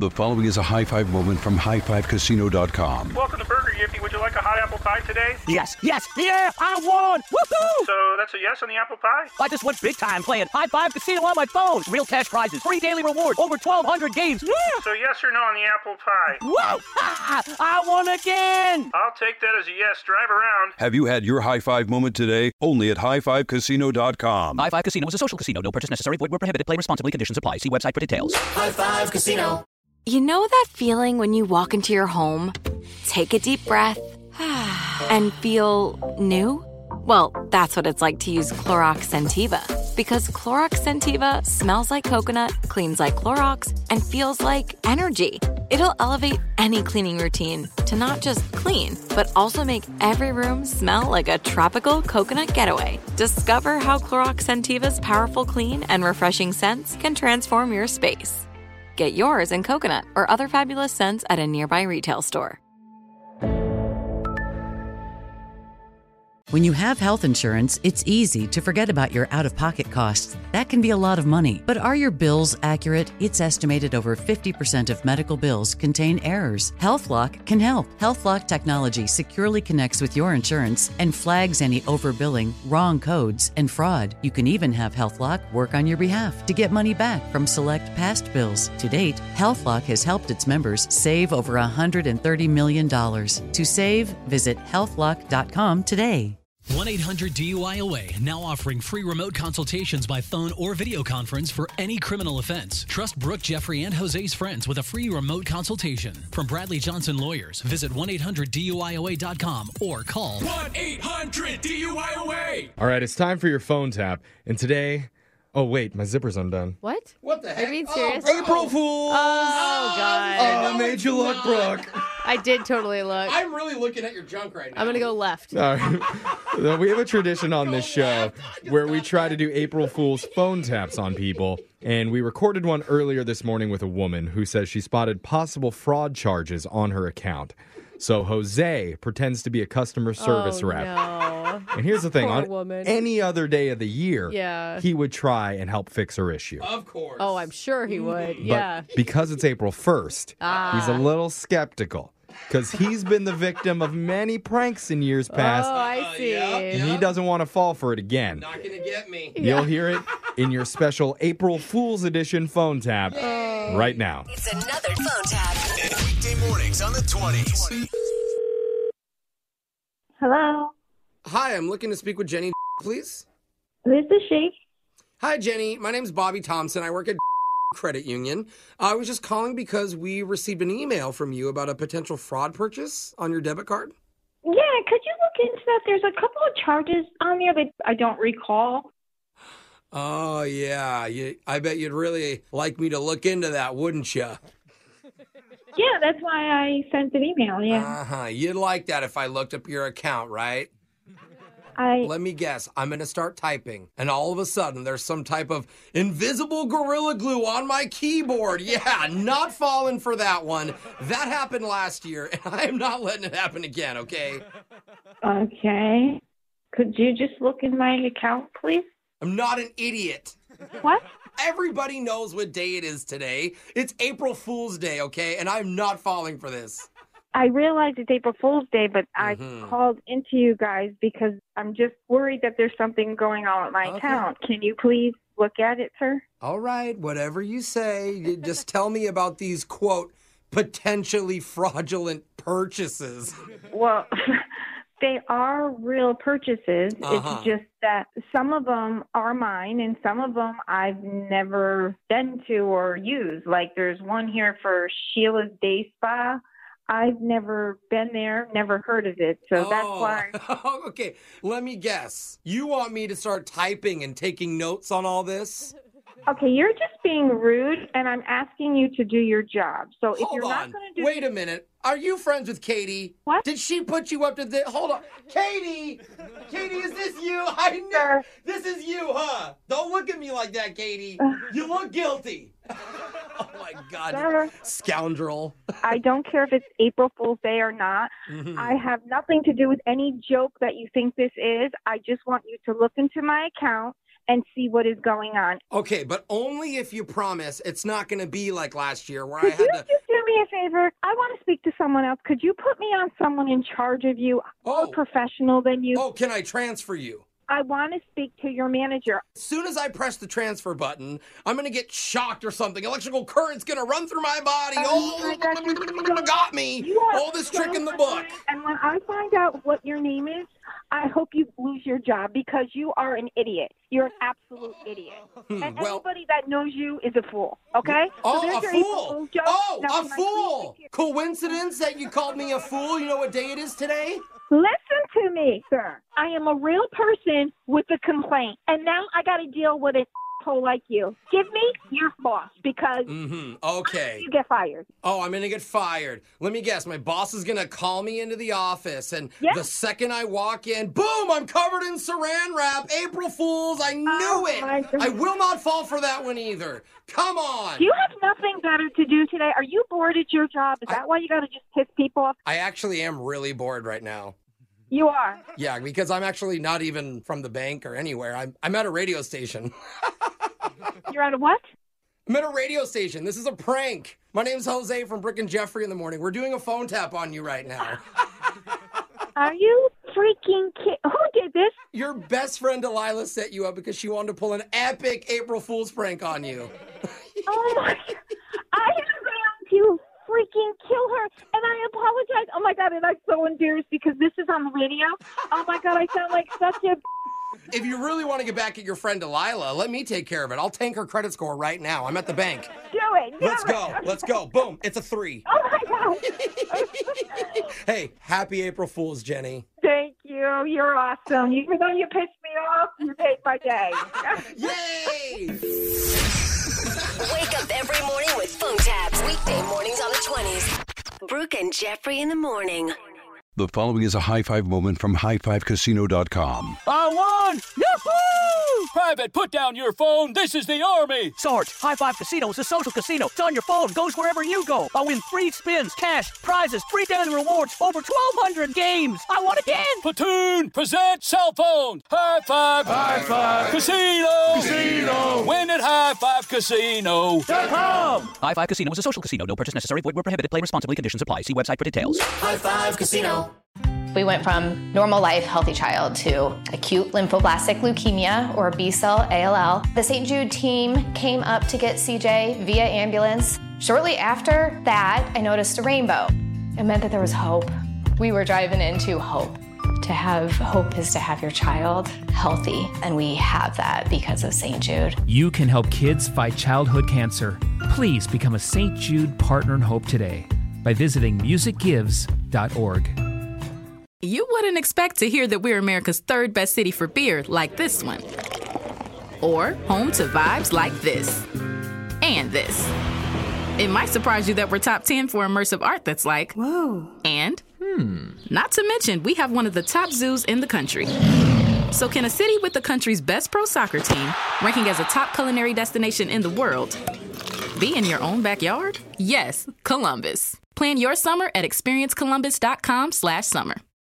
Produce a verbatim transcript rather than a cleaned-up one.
The following is a high five moment from high five casino dot com. Welcome to Burger Yippee. Would you like a hot apple pie today? Yes, yes, yeah, I won! Woohoo! So that's a yes on the apple pie? I just went big time playing High Five Casino on my phone. Real cash prizes, free daily rewards, over twelve hundred games. Yeah! So yes or no on the apple pie? Whoa! Ha! I won again! I'll take that as a yes. Drive around. Have you had your high five moment today? Only at high five casino dot com. High Five Casino is a social casino. No purchase necessary. Void where prohibited. Play responsibly. Conditions apply. See website for details. High Five Casino. You know that feeling when you walk into your home, take a deep breath, and feel new? Well, that's what it's like to use Clorox Scentiva. Because Clorox Scentiva smells like coconut, cleans like Clorox, and feels like energy. It'll elevate any cleaning routine to not just clean, but also make every room smell like a tropical coconut getaway. Discover how Clorox Scentiva's powerful clean and refreshing scents can transform your space. Get yours in coconut or other fabulous scents at a nearby retail store. When you have health insurance, it's easy to forget about your out-of-pocket costs. That can be a lot of money. But are your bills accurate? It's estimated over fifty percent of medical bills contain errors. HealthLock can help. HealthLock technology securely connects with your insurance and flags any overbilling, wrong codes, and fraud. You can even have HealthLock work on your behalf to get money back from select past bills. To date, HealthLock has helped its members save over one hundred thirty million dollars. To save, visit health lock dot com today. one eight hundred D U I O A, now offering free remote consultations by phone or video conference for any criminal offense. Trust Brooke, Jeffrey, and Jose's friends with a free remote consultation. From Bradley Johnson Lawyers, visit one eight hundred D U I O A dot com or call one eight hundred D U I O A. All right, it's time for your phone tap. And today, oh wait, my zipper's undone. What? What the heck? Are you being serious? Oh, April Fools! Oh, God. Oh, I made you look, Brooke. I did totally look. I'm really looking at your junk right now. I'm going to go left. All right. We have a tradition on this show where we try to do April Fool's phone taps on people. And we recorded one earlier this morning with a woman who says she spotted possible fraud charges on her account. So Jose pretends to be a customer service oh, rep. No. And here's the thing, Poor on woman. any other day of the year, Yeah. he would try and help fix her issue. Of course. Oh, I'm sure he would. But Yeah. because it's April first, Ah. he's a little skeptical. Because he's been the victim of many pranks in years past. Oh, I see. Uh, yeah, And he doesn't want to fall for it again. Not gonna get me. You'll hear it in your special April Fool's Edition phone tap Oh. right now. It's another phone tap. Weekday mornings on the twenties. Hello, Hi, I'm looking to speak with Jenny, please. this is she. Hi, Jenny. My name's Bobby Thompson. I work at Credit Union. I was just calling because we received an email from you about a potential fraud purchase on your debit card. Yeah, could you look into that? There's a couple of charges on there that I don't recall. Oh, yeah. You, I bet you'd really like me to look into that, wouldn't you? Yeah, that's why I sent an email, yeah. Uh-huh. You'd like that if I looked up your account, right? I Let me guess. I'm going to start typing, and all of a sudden, there's some type of invisible Gorilla Glue on my keyboard. Yeah, not falling for that one. That happened last year, and I am not letting it happen again, okay? Okay. Could you just look in my account, please? I'm not an idiot. What? Everybody knows what day it is today. It's April Fool's Day, okay? And I'm not falling for this. I realize it's April Fool's Day, but I Mhm. called into you guys because I'm just worried that there's something going on with my Okay. account. Can you please look at it, sir? All right, whatever you say. You just tell me about these, quote, potentially fraudulent purchases. Well, they are real purchases. Uh-huh. It's just that some of them are mine and some of them I've never been to or used. Like there's one here for Sheila's Day Spa. I've never been there, never heard of it. So that's Oh. why. Okay, let me guess. You want me to start typing and taking notes on all this? Okay, you're just being rude and I'm asking you to do your job. So if Hold you're on. not going to do Wait a minute. Are you friends with Katie? What? Did she put you up to this? Hold on. Katie! Katie, is this you? I know. This is you, huh? Don't look at me like that, Katie. You look guilty. Oh, my God. Sir. Scoundrel. I don't care if it's April Fool's Day or not. Mhm. I have nothing to do with any joke that you think this is. I just want you to look into my account and see what is going on. Okay, but only if you promise it's not going to be like last year where Could I had you to... just do me a favor? I want to speak to someone else. Could you put me on someone in charge of you, more professional than you? Oh, can I transfer you? I want to speak to your manager. As soon as I press the transfer button, I'm going to get shocked or something. Electrical current's going to run through my body. Oh, Oh, my God, you- got me. You are All this so trick in the book. And when I find out what your name is, I hope you lose your job because you are an idiot. You're an absolute idiot. Hmm, and well- anybody that knows you is a fool, okay? Oh, so there's a your April fool. Fool's joke. Oh, Now, a can I fool. please- Coincidence that you called me a fool? You know what day it is today? Listen to me, sir. I am a real person with a complaint, and now I got to deal with an asshole like you. Give me your boss because Mm-hmm. Okay. you get fired. Oh, I'm going to get fired. Let me guess. My boss is going to call me into the office, and Yeah. the second I walk in, boom, I'm covered in saran wrap. April Fools. I knew Oh, it. my God. I will not fall for that one either. Come on. Do you have nothing better to do today? Are you bored at your job? Is that why you got to just piss people off? I actually am really bored right now. You are. Yeah, because I'm actually not even from the bank or anywhere. I'm, I'm at a radio station. You're at a what? I'm at a radio station. This is a prank. My name's Jose from Brick and Jeffrey in the Morning. We're doing a phone tap on you right now. Are you freaking kidding? Who did this? Your best friend Delilah set you up because she wanted to pull an epic April Fool's prank on you. Oh my! I am going to freaking kill her, and I apologize. Oh my God, and I'm so embarrassed because this is on the radio. Oh my God, I sound like such a. If you really want to get back at your friend Delilah, let me take care of it. I'll tank her credit score right now. I'm at the bank. Do it. Do Let's it. go. Let's go. Boom. It's a three. Oh my God. Hey, happy April Fool's, Jenny. Thank you. You're awesome. Even though you pissed me off, you made my day. Yay! Wake up every morning with phone taps. Weekday mornings on the twenties. Brooke and Jeffrey in the morning. The following is a high five moment from high five casino dot com. I won! Yahoo! Private, put down your phone. This is the Army. Sarge, High Five Casino is a social casino. It's on your phone. Goes wherever you go. I win free spins, cash, prizes, free daily rewards, over twelve hundred games. I won again. Platoon, present cell phone. High Five. High Five. Casino. Casino. Win at high five casino dot com. High Five Casino is a social casino. No purchase necessary. Void where prohibited. Play responsibly. Conditions apply. See website for details. High Five Casino. We went from normal life, healthy child to acute lymphoblastic leukemia, or B-cell A L L. The Saint Jude team came up to get C J via ambulance. Shortly after that, I noticed a rainbow. It meant that there was hope. We were driving into hope. To have hope is to have your child healthy, and we have that because of Saint Jude. You can help kids fight childhood cancer. Please become a Saint Jude Partner in Hope today by visiting music gives dot org. You wouldn't expect to hear that we're America's third best city for beer like this one. Or home to vibes like this. And this. It might surprise you that we're top ten for immersive art that's like, whoa. And, hmm, not to mention, we have one of the top zoos in the country. So can a city with the country's best pro soccer team, ranking as a top culinary destination in the world, be in your own backyard? Yes, Columbus. Plan your summer at experience columbus dot com slash summer.